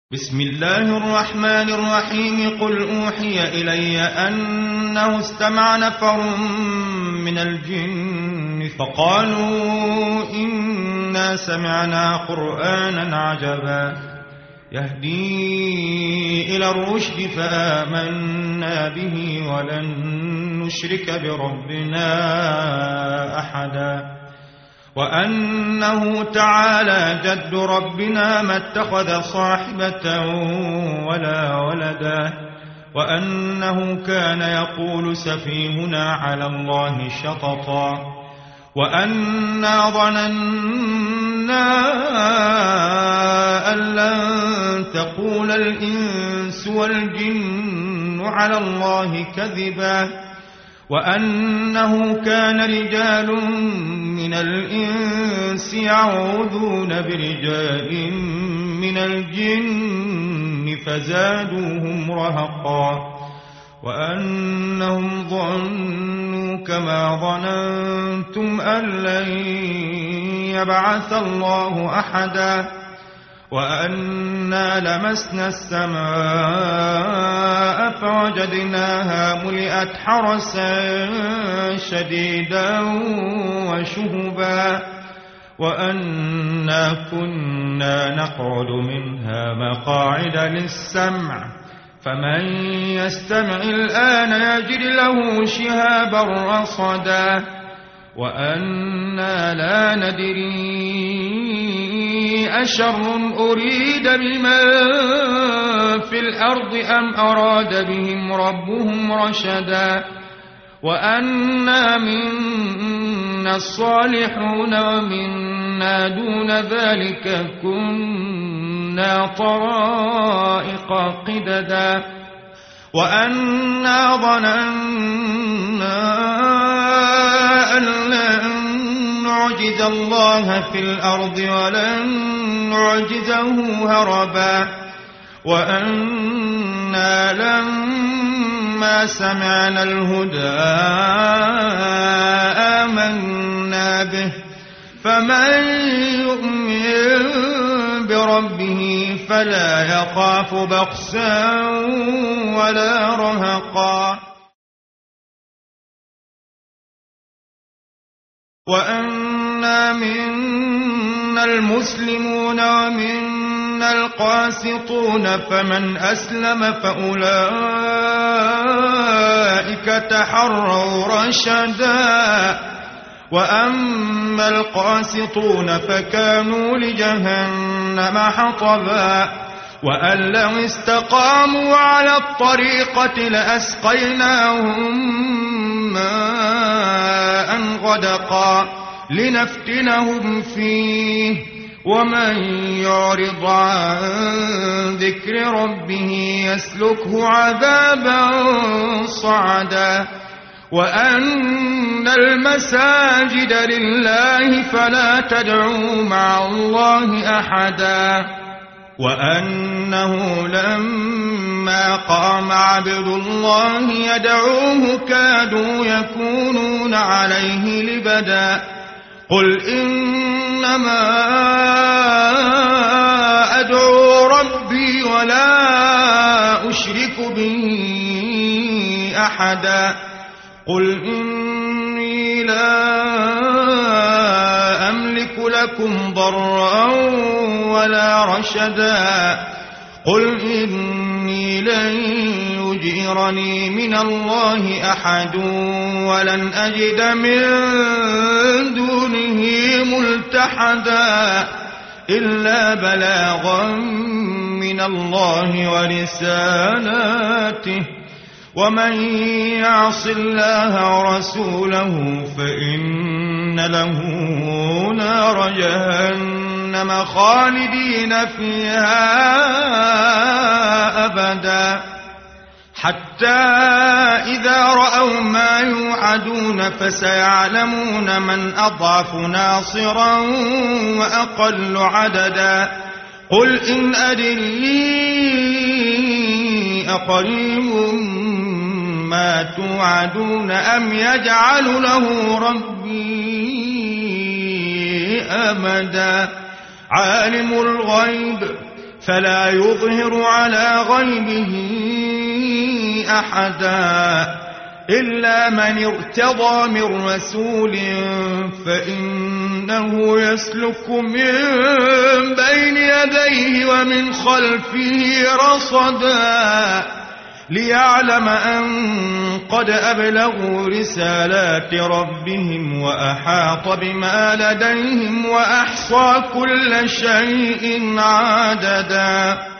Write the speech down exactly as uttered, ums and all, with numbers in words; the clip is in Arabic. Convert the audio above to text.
بسم الله الرحمن الرحيم قل أوحي إلي أنه استمع نفر من الجن فقالوا إنا سمعنا قرآنا عجبا يهدي إلى الرشد فآمنا به ولن نشرك بربنا أحدا وأنه تعالى جد ربنا ما اتخذ صاحبة ولا ولدا وأنه كان يقول سفيهنا على الله شططا وأنا ظننا أن لن تقول الإنس والجن على الله كذبا وأنه كان رجال من الإنس يعوذون برجال من الجن فزادوهم رهقا وأنهم ظنوا كما ظننتم أن لن يبعث الله أحدا وأنا لمسنا السماء فوجدناها ملئت حرسا شديدا وشهبا وأنا كنا نقعد منها مقاعد للسمع فمن يستمع الآن يجد له شهابا رصدا وأنا لا ندري أشر أريد بمن في الأرض أم أراد بهم ربهم رشدا وأنا منا الصالحون ومنا دون ذلك كنا طرائق قددا وأنا ظننا أن لن نعجز الله في الأرض ولن نعجزه هربا وأنا لما سمعنا الهدى آمنا به فمن يؤمن بربه فلا يخاف بخسا ولا رهقا وأنا منا المسلمون ومنا القاسطون فمن أسلم فأولئك تحروا رشدا وأما القاسطون فكانوا لجهنم حطبا وأن لو استقاموا على الطريقة لأسقيناهم ماء غدقا لنفتنهم فيه ومن يعرض عن ذكر ربه يسلكه عذابا صعدا وأن المساجد لله فلا تدعوا مع الله أحدا وأنه لما قام عبد الله يدعوه كادوا يكونون عليه لبدا قل إنما أدعو ربي ولا أشرك به أحدا قل إني لا أملك لكم ضرا ولا رشدا قل إني لن يجيرني من الله أحد ولن أجد من دونه ملتحدا إلا بلاغا من الله ورسالاته ومن يعص الله ورسوله فإن له نار جهنم خالدين فيها أبدا حتى إذا رأوا ما يوعدون فسيعلمون من أضعف ناصرا وأقل عددا قل إن أدري أقريب ما توعدون أم يجعل له ربي أمدا عالم الغيب فلا يظهر على غيبه أحدا إلا من ارتضى من رسول فإنه يسلك من بين يديه ومن خلفه رصدا ليعلم أن قد أبلغوا رسالات ربهم وأحاط بما لديهم وأحصى كل شيء عددا.